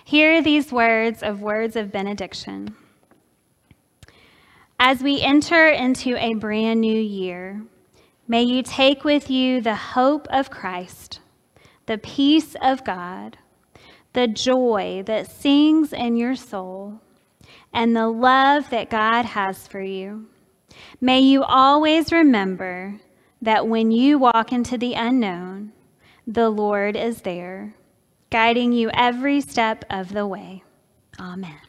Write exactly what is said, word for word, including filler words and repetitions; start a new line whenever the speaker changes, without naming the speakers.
Hear these words of words of benediction. As we enter into a brand new year, may you take with you the hope of Christ, the peace of God, the joy that sings in your soul, and the love that God has for you. May you always remember that when you walk into the unknown, the Lord is there, guiding you every step of the way. Amen.